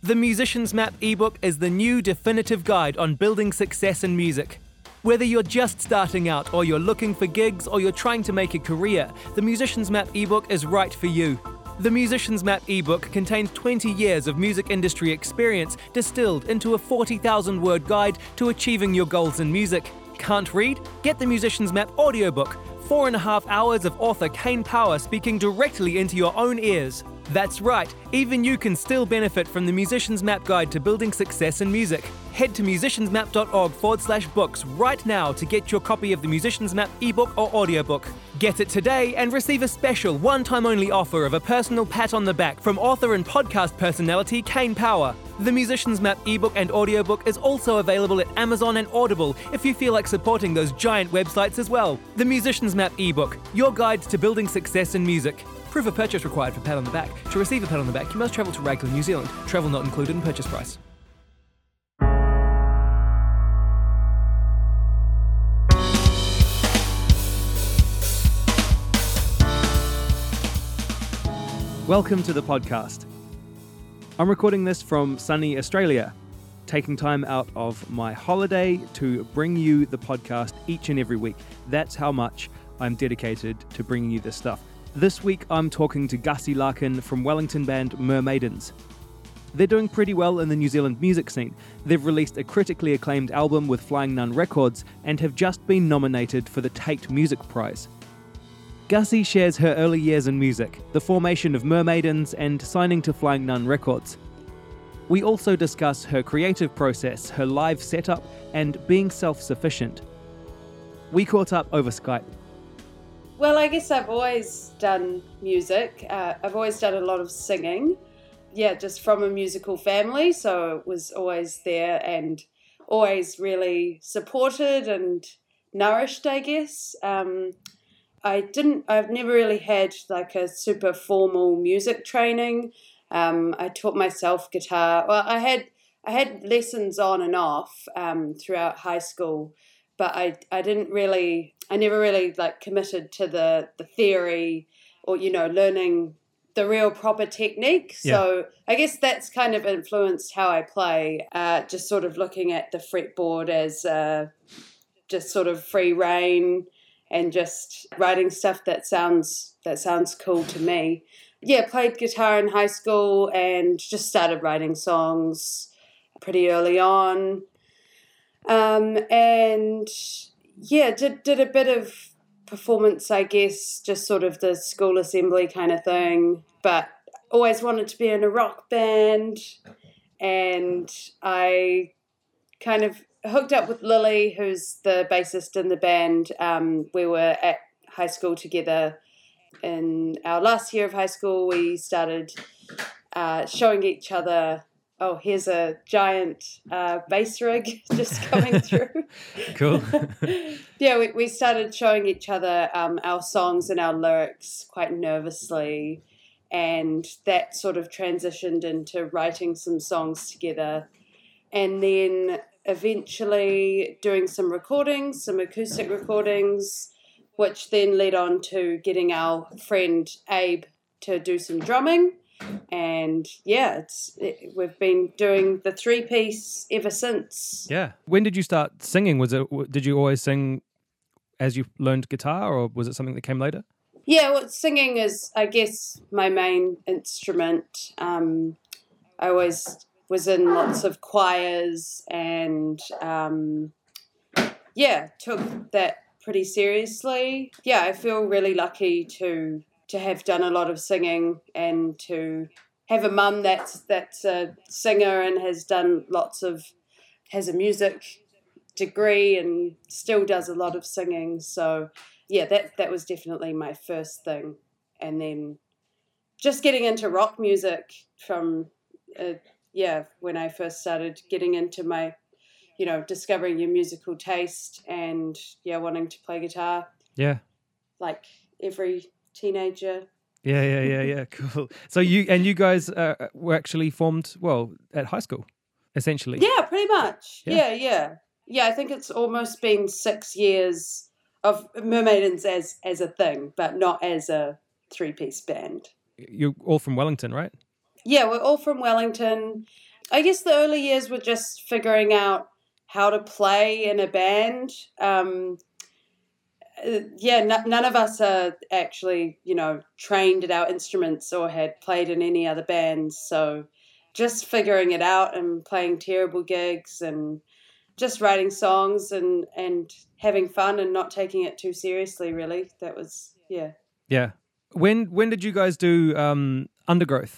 The Musician's Map ebook is the new definitive guide on building success in music. Whether you're just starting out, or you're looking for gigs, or you're trying to make a career, the Musician's Map ebook is right for you. The Musician's Map ebook contains 20 years of music industry experience distilled into a 40,000-word guide to achieving your goals in music. Can't read? Get the Musician's Map audiobook. 4.5 hours of author Kane Power speaking directly into your own ears. That's right, even you can still benefit from the Musician's Map Guide to Building Success in Music. Head to musiciansmap.org/books right now to get your copy of the Musician's Map ebook or audiobook. Get it today and receive a special one-time only offer of a personal pat on the back from author and podcast personality Kane Power. The Musician's Map ebook and audiobook is also available at Amazon and Audible if you feel like supporting those giant websites as well. The Musician's Map ebook, your guide to building success in music. Proof of purchase required for pat on the back. To receive a pat on the back, you must travel to Raglan, New Zealand. Travel not included in purchase price. Welcome to the podcast. I'm recording this from sunny Australia, taking time out of my holiday to bring you the podcast each and every week. That's how much I'm dedicated to bringing you this stuff. This week, I'm talking to Gussie Larkin from Wellington band Mermaidens. They're doing pretty well in the New Zealand music scene. They've released a critically acclaimed album with Flying Nun Records and have just been nominated for the Tate Music Prize. Gussie shares her early years in music, the formation of Mermaidens, and signing to Flying Nun Records. We also discuss her creative process, her live setup, and being self-sufficient. We caught up over Skype. Well, I guess I've always done music. I've always done a lot of singing. Yeah, just from a musical family, so it was always there and always really supported and nourished, I guess. I've never really had like a super formal music training. I taught myself guitar. Well, I had lessons on and off throughout high school, but I never really like committed to the theory or, learning the real proper technique. Yeah. So I guess that's kind of influenced how I play, just sort of looking at the fretboard as just sort of free rein and just writing stuff that sounds cool to me. Yeah, played guitar in high school and just started writing songs pretty early on. And yeah, did a bit of performance, I guess, just sort of the school assembly kind of thing, but always wanted to be in a rock band. And I kind of hooked up with Lily, who's the bassist in the band. We were at high school together. In our last year of high school, we started showing each other, oh, here's a giant bass rig just coming through. Cool. Yeah, we started showing each other our songs and our lyrics quite nervously, and that sort of transitioned into writing some songs together. And then eventually doing some recordings, some acoustic recordings, which then led on to getting our friend Abe to do some drumming. And yeah, we've been doing the three-piece ever since. Yeah. When did you start singing? Did you always sing as you learned guitar, or was it something that came later? Yeah, well, singing is, I guess, my main instrument. I always was in lots of choirs and, took that pretty seriously. Yeah, I feel really lucky to have done a lot of singing and to have a mum that's a singer and has a music degree and still does a lot of singing. So yeah, that was definitely my first thing. And then just getting into rock music from when I first started getting into my, discovering your musical taste and wanting to play guitar. Yeah. Like every teenager. Yeah. Cool. So you guys were actually formed, at high school, essentially. Yeah, pretty much. Yeah. Yeah, I think it's almost been 6 years of Mermaidens as a thing, but not as a three-piece band. You're all from Wellington, right? Yeah, we're all from Wellington. I guess the early years were just figuring out how to play in a band. None of us are actually, trained at our instruments or had played in any other bands. So just figuring it out and playing terrible gigs and just writing songs and having fun and not taking it too seriously, really. That was, yeah. Yeah. When did you guys do Undergrowth?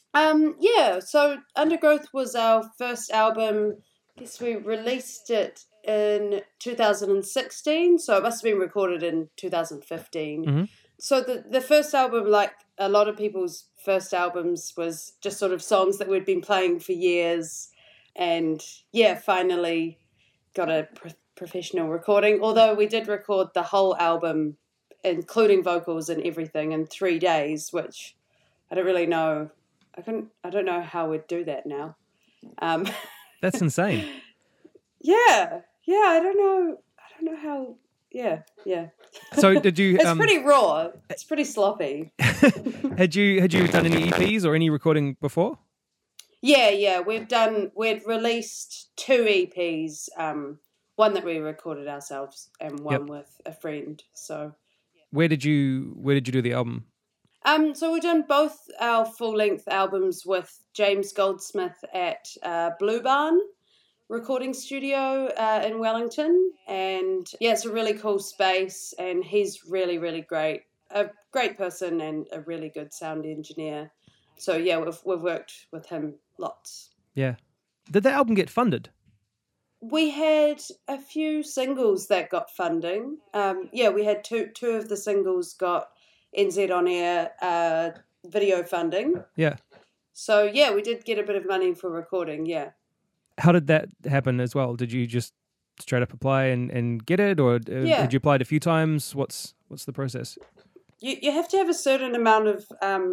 So Undergrowth was our first album. I guess we released it in 2016, so it must have been recorded in 2015. Mm-hmm. So the first album, like a lot of people's first albums, was just sort of songs that we'd been playing for years, and finally got a professional recording. Although we did record the whole album, including vocals and everything, in 3 days, which I don't really know. I don't know how we'd do that now. That's insane. Yeah, I don't know how. Yeah. So did you? It's pretty raw. It's pretty sloppy. Had you done any EPs or any recording before? Yeah. We'd released 2 EPs. One that we recorded ourselves, and one with a friend. So. Where did you do the album? So we've done both our full-length albums with James Goldsmith at Blue Barn recording studio in Wellington, and it's a really cool space, and he's really, really great, a great person and a really good sound engineer. So we've worked with him lots. Yeah. Did the album get funded? We had a few singles that got funding. We had two of the singles got NZ On Air video funding. Yeah. So, we did get a bit of money for recording, How did that happen as well? Did you just straight up apply and get it, or did you apply it a few times? What's the process? You have to have a certain amount of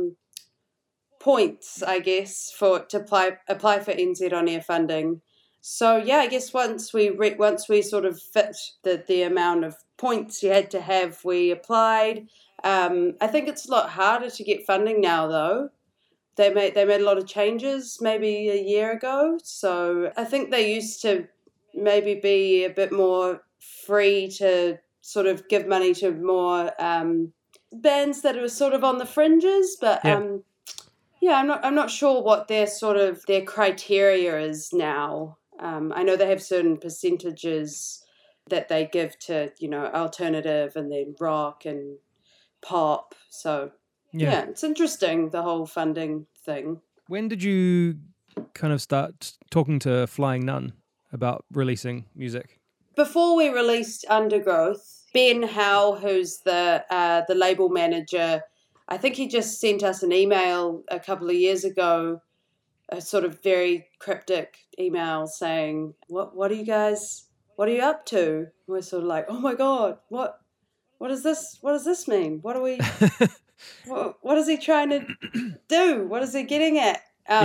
points, I guess, to apply for NZ On Air funding. So, I guess once we sort of fit the amount of points you had to have, we applied. I think it's a lot harder to get funding now, though. They made a lot of changes maybe a year ago. So I think they used to maybe be a bit more free to sort of give money to more bands that are sort of on the fringes. But I'm not sure what their criteria is now. I know they have certain percentages that they give to, alternative and then rock and pop. So it's interesting, the whole funding thing. When did you kind of start talking to Flying Nun about releasing music? Before we released Undergrowth, Ben Howe, who's the label manager, I think he just sent us an email a couple of years ago, a sort of very cryptic email saying, what are you up to? We're sort of like, oh my God, what does this mean? What is he trying to do? What is he getting at?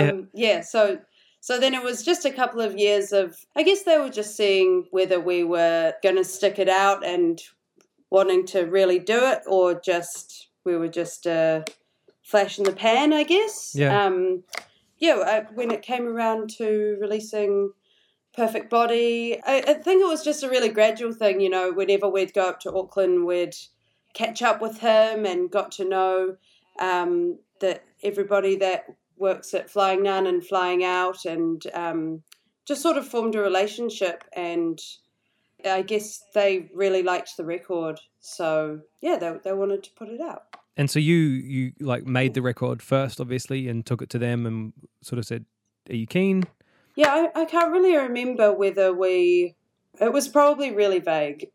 So then it was just a couple of years of, I guess they were just seeing whether we were going to stick it out and wanting to really do it, or we were just a flash in the pan, I guess. When it came around to releasing Perfect Body, I think it was just a really gradual thing. Whenever we'd go up to Auckland, we'd catch up with him and got to know that everybody that works at Flying Nun and Flying Out, and just sort of formed a relationship. And I guess they really liked the record, so they wanted to put it out. And so you like made the record first, obviously, and took it to them and sort of said, "Are you keen?" Yeah, I can't really remember whether it was probably really vague.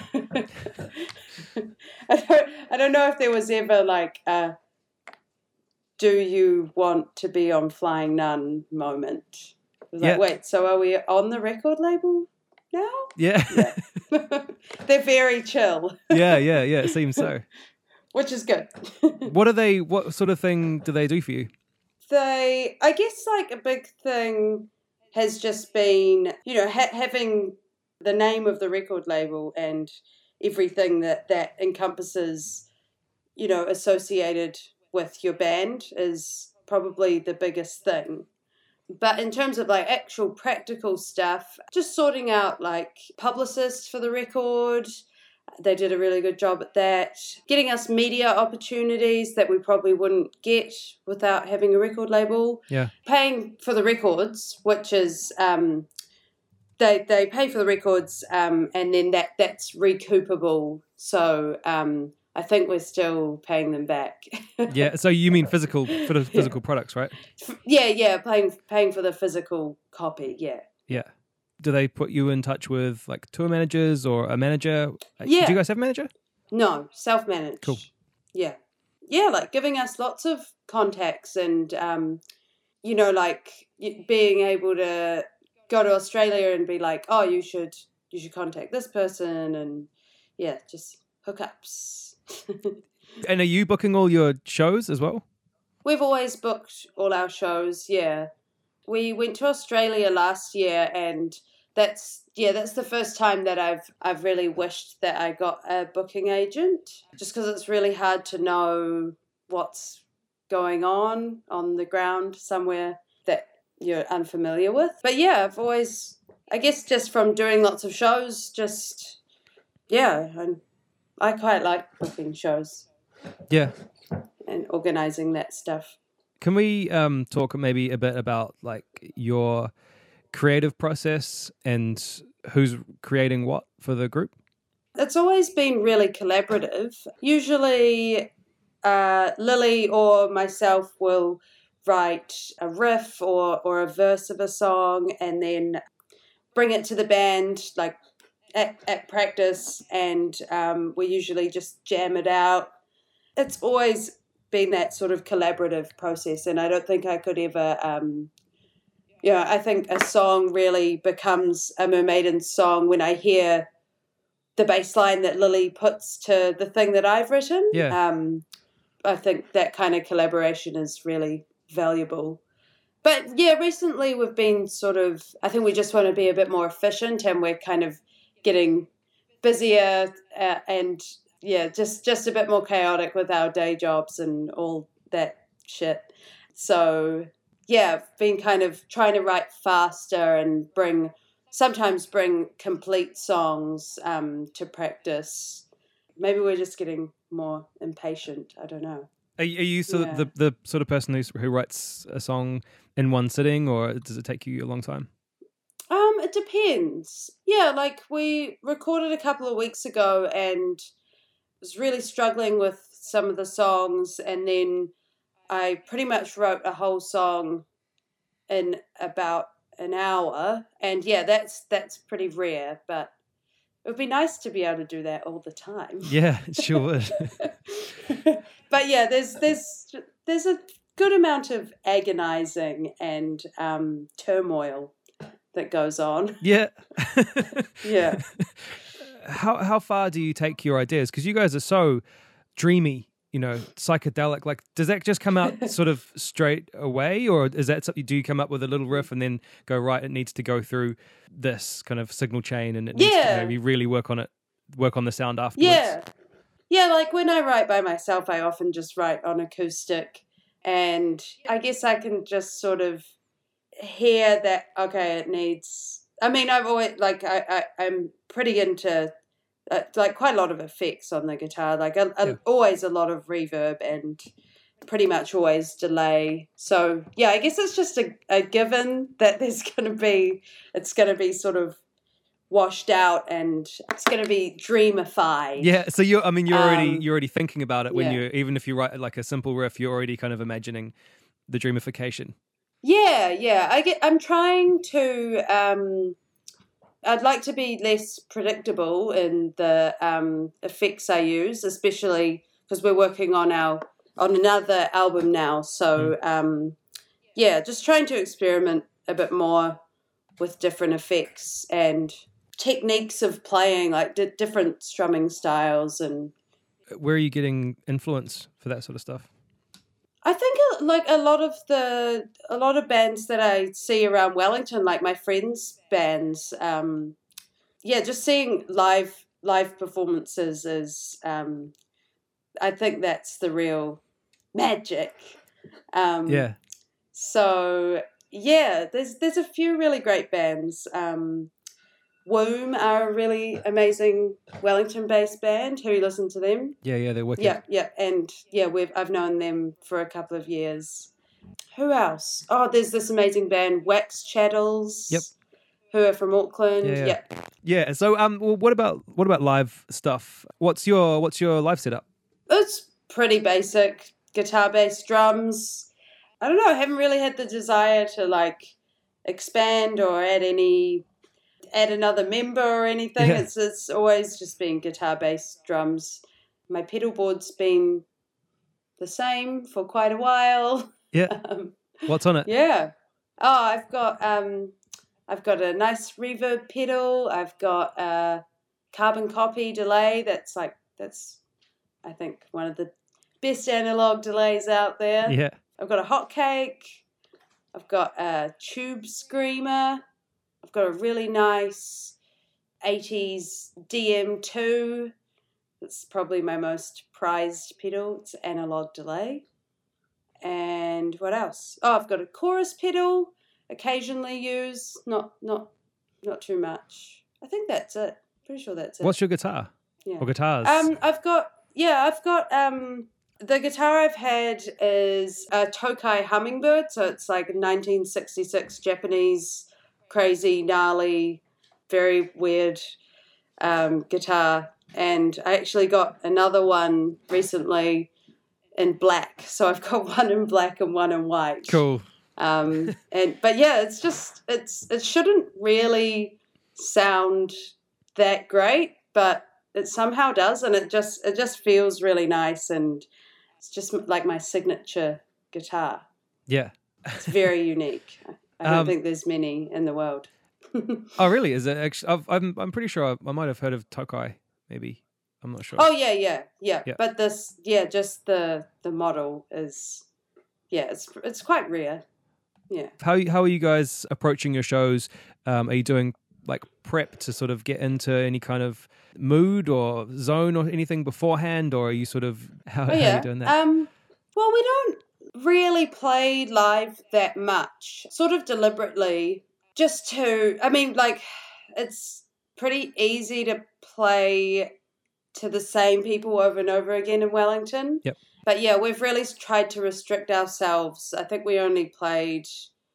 I don't know if there was ever like a "do you want to be on Flying Nun" moment. It was like, wait, so are we on the record label now? Yeah. They're very chill. Yeah, it seems so. Which is good. What sort of thing do they do for you? I guess like a big thing has just been, having the name of the record label and everything that encompasses, associated with your band is probably the biggest thing. But in terms of like actual practical stuff, just sorting out like publicists for the record. They did a really good job at that. Getting us media opportunities that we probably wouldn't get without having a record label. Yeah. Paying for the records, which is they pay for the records and then that's recoupable. So I think we're still paying them back. Yeah. So you mean physical products, right? Yeah. Paying for the physical copy. Yeah. Yeah. Do they put you in touch with like tour managers or a manager? Yeah. Do you guys have a manager? No, self-managed. Cool. Yeah. Yeah, like giving us lots of contacts and, like being able to go to Australia and be like, oh, you should contact this person and, yeah, just hookups. And are you booking all your shows as well? We've always booked all our shows, yeah. We went to Australia last year, and that's the first time that I've really wished that I got a booking agent, just because it's really hard to know what's going on the ground somewhere that you're unfamiliar with. But yeah, I've always, I guess, just from doing lots of shows, and I quite like booking shows. Yeah. And organising that stuff. Can we talk maybe a bit about like your creative process and who's creating what for the group? It's always been really collaborative. Usually Lily or myself will write a riff or a verse of a song and then bring it to the band like at practice, and we usually just jam it out. It's always been that sort of collaborative process, and I don't think I could ever I think a song really becomes a Mermaidens song when I hear the bass line that Lily puts to the thing that I've written. Yeah. I think that kind of collaboration is really valuable. But yeah, recently we've been I think we just want to be a bit more efficient, and we're kind of getting busier and yeah, just a bit more chaotic with our day jobs and all that shit. So yeah, I've been kind of trying to write faster and sometimes bring complete songs to practice. Maybe we're just getting more impatient. I don't know. Are you the sort of person who writes a song in one sitting, or does it take you a long time? It depends. Yeah, like we recorded a couple of weeks ago and was really struggling with some of the songs, and then I pretty much wrote a whole song in about an hour, and yeah, that's pretty rare, but it would be nice to be able to do that all the time. Yeah, it sure would. But yeah, there's a good amount of agonizing and turmoil that goes on. Yeah. Yeah. How far do you take your ideas? Because you guys are so dreamy, psychedelic. Like, does that just come out sort of straight away, or is that something? Do you come up with a little riff and then go, right, it needs to go through this kind of signal chain, and it needs to maybe really work on the sound afterwards? Yeah. Like when I write by myself, I often just write on acoustic, and I guess I can just sort of hear that. Okay, it needs. I mean, I've always I'm pretty into quite a lot of effects on the guitar, always a lot of reverb and pretty much always delay. So yeah, I guess it's just a given that it's going to be sort of washed out and it's going to be dreamified. Yeah. So you're already thinking about it when even if you write like a simple riff, you're already kind of imagining the dreamification. Yeah. I'm trying to. I'd like to be less predictable in the effects I use, especially because we're working on another album now. So just trying to experiment a bit more with different effects and techniques of playing, like different strumming styles. And where are you getting influence for that sort of stuff? I think like a lot of bands that I see around Wellington, like my friends' bands, just seeing live performances is, I think that's the real magic. So yeah, there's a few really great bands. Womb are a really amazing Wellington-based band. Have you listened to them? Yeah, they're wicked. Yeah, and yeah, I've known them for a couple of years. Who else? Oh, there's this amazing band, Wax Chattels. Yep. Who are from Auckland. Yeah. Yeah. So, well, what about live stuff? What's your live setup? It's pretty basic. Guitar, bass, drums. I don't know. I haven't really had the desire to like expand or add another member or anything. Yeah. It's always just been guitar, bass, drums. My pedal board's been the same for quite a while. Yeah. What's on it? Yeah. Oh, I've got a nice reverb pedal. I've got a carbon copy delay. That's I think one of the best analog delays out there. Yeah. I've got a hot cake. I've got a tube screamer. I've got a really nice 80s DM2. It's probably my most prized pedal. It's analog delay. And what else? Oh, I've got a chorus pedal. Occasionally use, not too much. I think that's it. Pretty sure that's it. What's your guitar? Yeah. Or guitars? I've got the guitar I've had is a Tokai Hummingbird, so it's like a 1966 Japanese crazy, gnarly, very weird guitar. And I actually got another one recently in black. So I've got one in black and one in white. Cool. But yeah, it shouldn't really sound that great, but it somehow does, and it just feels really nice, and it's just like my signature guitar. Yeah. It's very unique. I don't think there's many in the world. Oh, really? Is it actually? I'm pretty sure I might have heard of Tokai. Maybe I'm not sure. Oh yeah. But just the model is, it's quite rare. Yeah. How are you guys approaching your shows? Are you doing like prep to sort of get into any kind of mood or zone or anything beforehand, or are you sort of how are you doing that? Well, we don't really play live that much, sort of deliberately, just to. I mean, like, it's pretty easy to play to the same people over and over again in Wellington. Yep. But yeah, we've really tried to restrict ourselves. I think we only played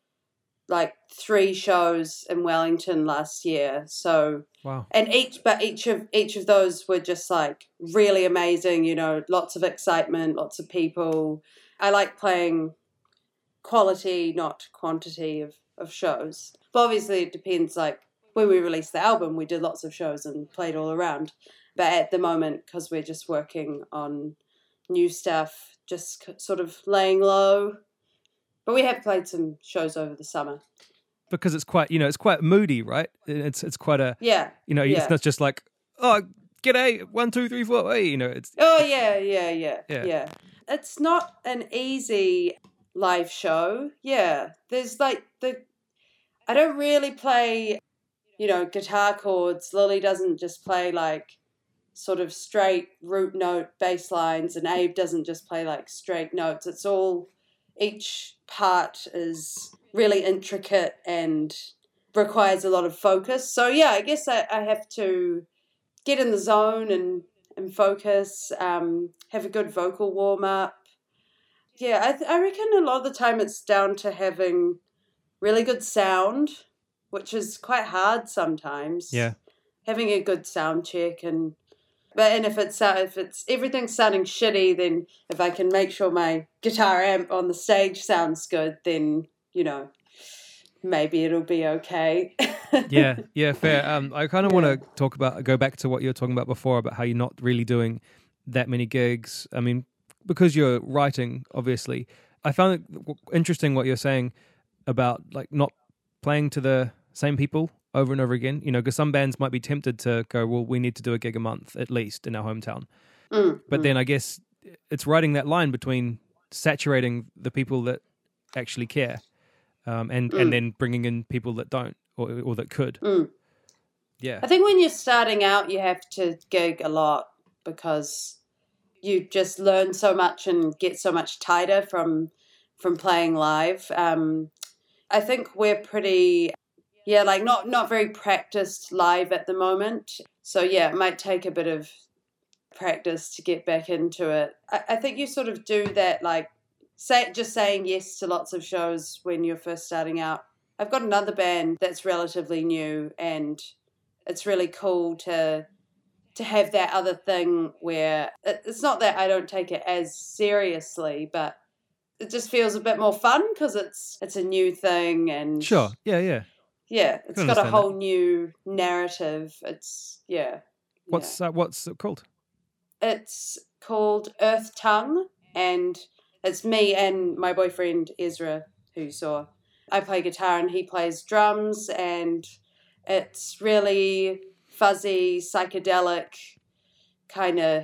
like 3 shows in Wellington last year. So wow. And each of those were just like really amazing, lots of excitement, lots of people. I like playing quality, not quantity of shows. But obviously it depends, like when we released the album, we did lots of shows and played all around. But at the moment, because we're just working on new stuff, just sort of laying low. But we have played some shows over the summer. Because it's quite, it's quite moody, right? It's quite a, it's not just like, oh, g'day, 1, 2, 3, 4, hey, it's. Oh, yeah. It's not an easy live show. Yeah. There's like I don't really play, guitar chords. Lily doesn't just play like sort of straight root note bass lines, and Abe doesn't just play like straight notes. It's all, each part is really intricate and requires a lot of focus. So yeah, I guess I have to get in the zone and focus, have a good vocal warm up. Yeah, I reckon a lot of the time it's down to having really good sound, which is quite hard sometimes. Yeah. Having a good sound check and if it's everything's sounding shitty, then if I can make sure my guitar amp on the stage sounds good, then maybe it'll be okay. yeah, fair. I kind of want to go back to what you were talking about before about how you're not really doing that many gigs. I mean, because you're writing, obviously. I found it interesting what you're saying about like not playing to the same people over and over again, because some bands might be tempted to go, well, we need to do a gig a month at least in our hometown. But then I guess it's riding that line between saturating the people that actually care and then bringing in people that don't or that could. Yeah. I think when you're starting out, you have to gig a lot because you just learn so much and get so much tighter from playing live. I think we're pretty, yeah, like not very practiced live at the moment. So yeah, it might take a bit of practice to get back into it. I think you sort of do that, like just saying yes to lots of shows when you're first starting out. I've got another band that's relatively new, and it's really cool to have that other thing where it's not that I don't take it as seriously, but it just feels a bit more fun because it's a new thing, and Sure. Yeah. it's got a whole new narrative. It's What's it called? It's called Earth Tongue, and it's me and my boyfriend Ezra, who you saw. I play guitar and he plays drums, and it's really fuzzy, psychedelic, kind of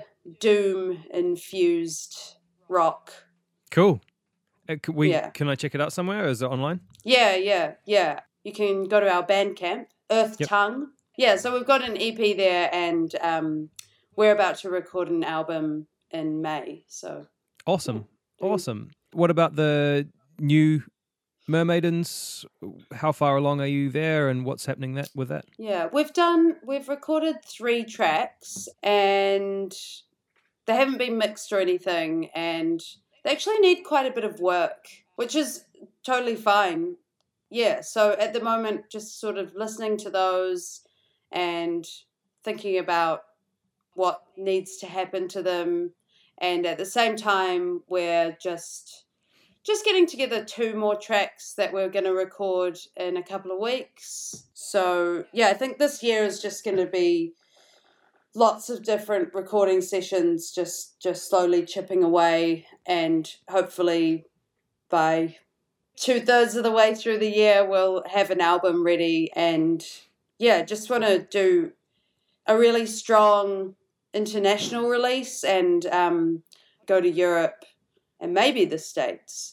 doom-infused rock. Cool. Can I check it out somewhere, or is it online? Yeah. You can go to our Bandcamp, Earth Tongue. Yeah, so we've got an EP there, and we're about to record an album in May. So awesome. What about the new Mermaidens? How far along are you there, and what's happening with that? Yeah, we've recorded 3 tracks, and they haven't been mixed or anything, and they actually need quite a bit of work, which is totally fine. Yeah, so at the moment, just sort of listening to those and thinking about what needs to happen to them, and at the same time, we're just getting together 2 more tracks that we're going to record in a couple of weeks. So yeah, I think this year is just going to be lots of different recording sessions, just slowly chipping away, and hopefully by 2/3 of the way through the year we'll have an album ready. And yeah, just want to do a really strong international release and go to Europe and maybe the States.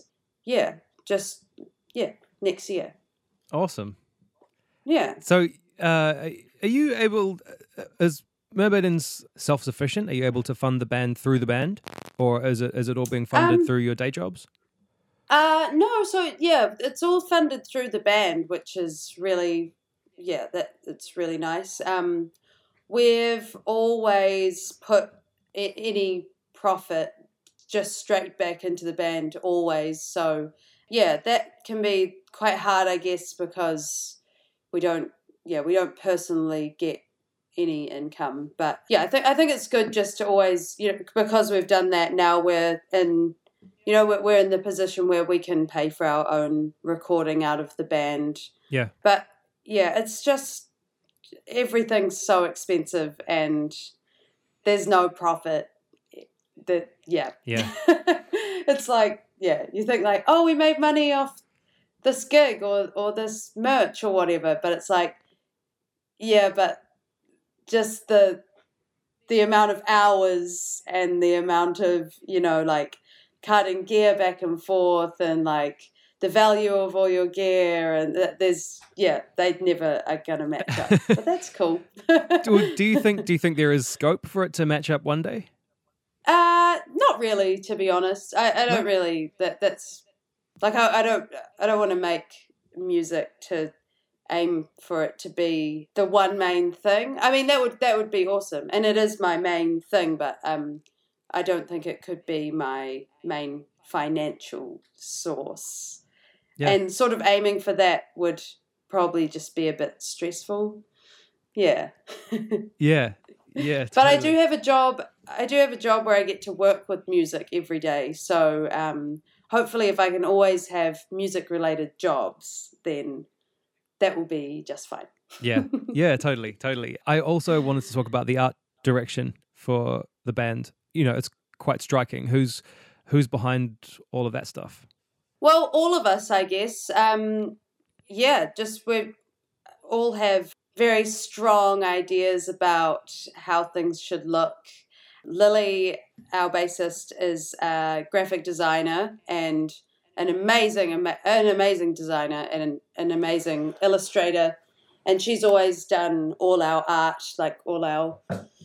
Next year. Awesome. Yeah. So are you able, is Mermaidens self-sufficient? Are you able to fund the band through the band, or is it all being funded through your day jobs? No, so yeah, it's all funded through the band, which is really, it's really nice. We've always put any profit just straight back into the band, always. So yeah, that can be quite hard, I guess, because we don't personally get any income. But yeah, I think it's good just to always, because we've done that now, we're in the position where we can pay for our own recording out of the band. Yeah. But yeah, it's just everything's so expensive and there's no profit. Yeah. It's like, you think like, oh, we made money off this gig or this merch or whatever, but it's like, yeah, but just the amount of hours and the amount of, like carting gear back and forth and like the value of all your gear, and they never are gonna match up. But that's cool. Do you think there is scope for it to match up one day? Not really, to be honest. I don't really. That's like I don't want to make music to aim for it to be the one main thing. I mean, that would be awesome, and it is my main thing. But I don't think it could be my main financial source. Yeah. And sort of aiming for that would probably just be a bit stressful. Yeah. Yeah. But totally. I do have a job where I get to work with music every day. So hopefully if I can always have music-related jobs, then that will be just fine. Yeah, totally. I also wanted to talk about the art direction for the band. It's quite striking. Who's behind all of that stuff? Well, all of us, I guess. We all have very strong ideas about how things should look. Lily, our bassist, is a graphic designer and an amazing designer and an amazing illustrator. And she's always done all our art, like all our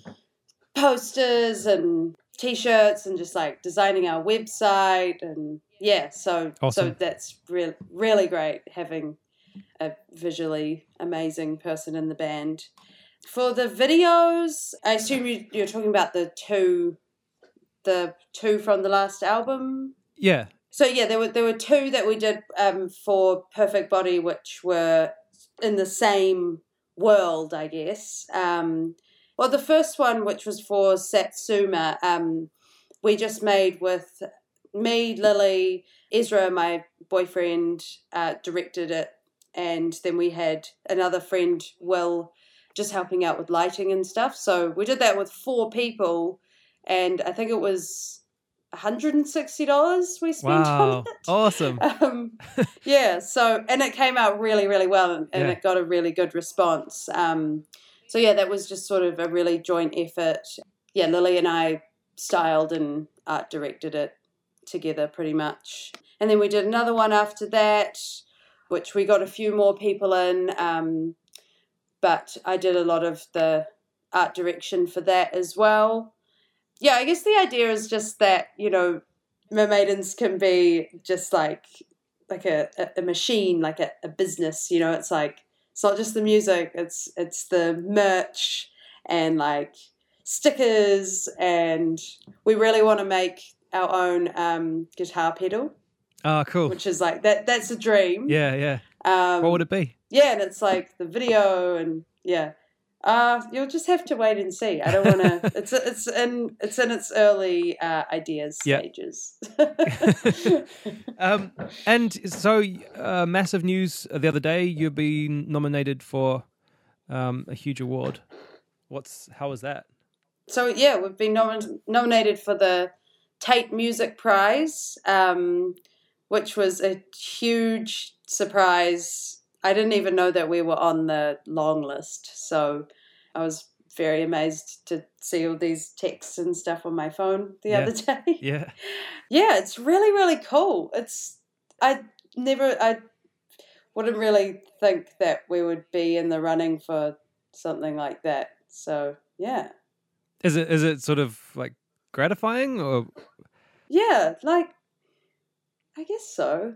posters and T-shirts and just like designing our website. And yeah, so Awesome. that's really great having a visually amazing person in the band. For the videos, I assume you're talking about the two from the last album. Yeah. So yeah, there were two that we did for Perfect Body, which were in the same world, I guess. Well, the first one, which was for Satsuma, we just made with me, Lily, Ezra, my boyfriend, directed it, and then we had another friend, Will, just helping out with lighting and stuff. So we did that with 4 people, and I think it was $160 we spent on it. Awesome. Yeah, so, and it came out really, really well, and it got a really good response. So yeah, that was just sort of a really joint effort. Yeah, Lily and I styled and art directed it together pretty much. And then we did another one after that, which we got a few more people in, but I did a lot of the art direction for that as well. Yeah, I guess the idea is just that, you know, Mermaidens can be just like a machine, like a business, you know. It's like, it's not just the music, it's the merch and like stickers, and we really want to make our own guitar pedal. Oh, cool. Which is like, that's a dream. Yeah. What would it be? Yeah, and it's like the video, and yeah. You'll just have to wait and see. I don't want to. It's in its early ideas stages. And so, massive news the other day. You've been nominated for a huge award. How was that? So yeah, we've been nominated for the Tate Music Prize, which was a huge surprise. I didn't even know that we were on the long list, so I was very amazed to see all these texts and stuff on my phone the other day. Yeah, it's really, really cool. I wouldn't really think that we would be in the running for something like that. So yeah, is it sort of like gratifying, or? Yeah, like, I guess so.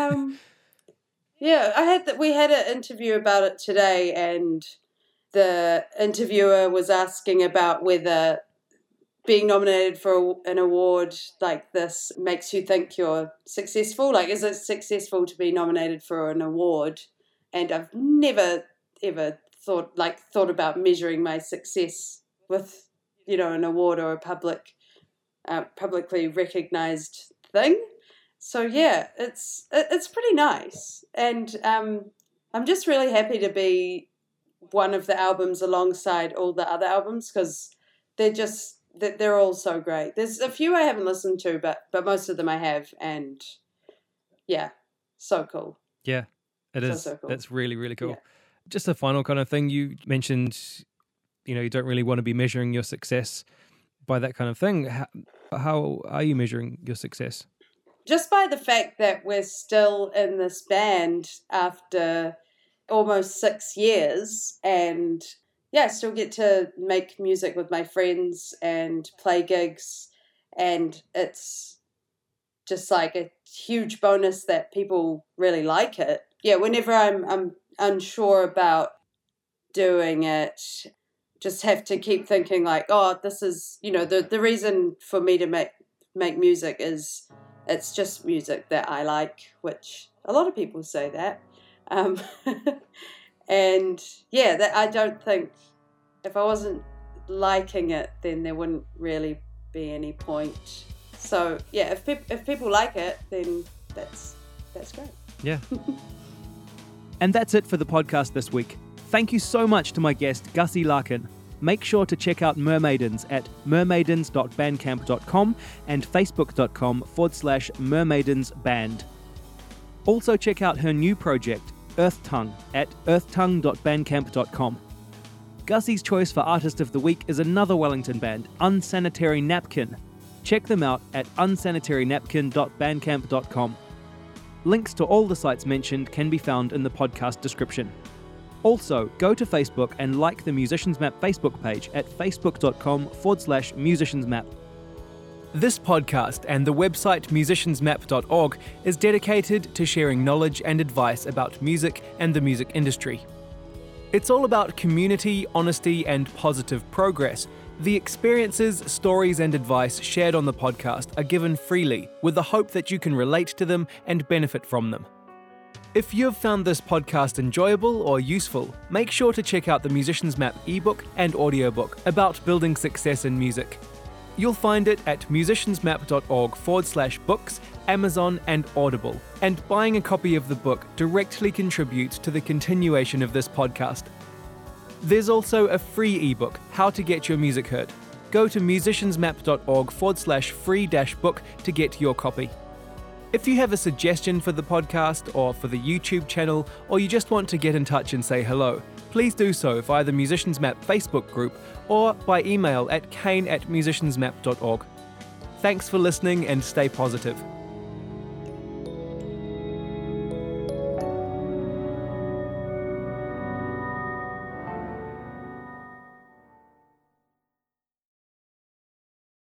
Yeah, we had an interview about it today, and the interviewer was asking about whether being nominated for an award like this makes you think you're successful. Like, is it successful to be nominated for an award? And I've never ever thought about measuring my success with, you know, an award or a publicly recognized thing. So yeah, it's pretty nice, and I'm just really happy to be one of the albums alongside all the other albums, because they're all so great. There's a few I haven't listened to, but most of them I have, and yeah, so cool. Yeah, it is. So cool. That's really, really cool. Yeah. Just a final kind of thing. You mentioned, you know, you don't really want to be measuring your success by that kind of thing. How are you measuring your success? Just by the fact that we're still in this band after almost 6 years, and yeah, still get to make music with my friends and play gigs, and it's just like a huge bonus that people really like it. Yeah, whenever I'm unsure about doing it, just have to keep thinking like, oh, this is, you know, the reason for me to make music is it's just music that I like, which a lot of people say that. And yeah, that I don't think, if I wasn't liking it, then there wouldn't really be any point. So yeah, if people like it, then that's great. Yeah. And that's it for the podcast this week. Thank you so much to my guest, Gussie Larkin. Make sure to check out Mermaidens at mermaidens.bandcamp.com and facebook.com/mermaidensband. Also check out her new project, Earth Tongue, at earthtongue.bandcamp.com. Gussie's choice for Artist of the Week is another Wellington band, Unsanitary Napkin. Check them out at unsanitarynapkin.bandcamp.com. Links to all the sites mentioned can be found in the podcast description. Also, go to Facebook and like the Musicians Map Facebook page at facebook.com/musiciansmap. This podcast and the website musiciansmap.org is dedicated to sharing knowledge and advice about music and the music industry. It's all about community, honesty, and positive progress. The experiences, stories, and advice shared on the podcast are given freely with the hope that you can relate to them and benefit from them. If you've found this podcast enjoyable or useful, make sure to check out the Musician's Map ebook and audiobook about building success in music. You'll find it at musiciansmap.org/books, Amazon, and Audible. And buying a copy of the book directly contributes to the continuation of this podcast. There's also a free ebook, How to Get Your Music Heard. Go to musiciansmap.org/free-book to get your copy. If you have a suggestion for the podcast or for the YouTube channel, or you just want to get in touch and say hello, please do so via the Musician's Map Facebook group or by email at kane@musiciansmap.org. Thanks for listening and stay positive.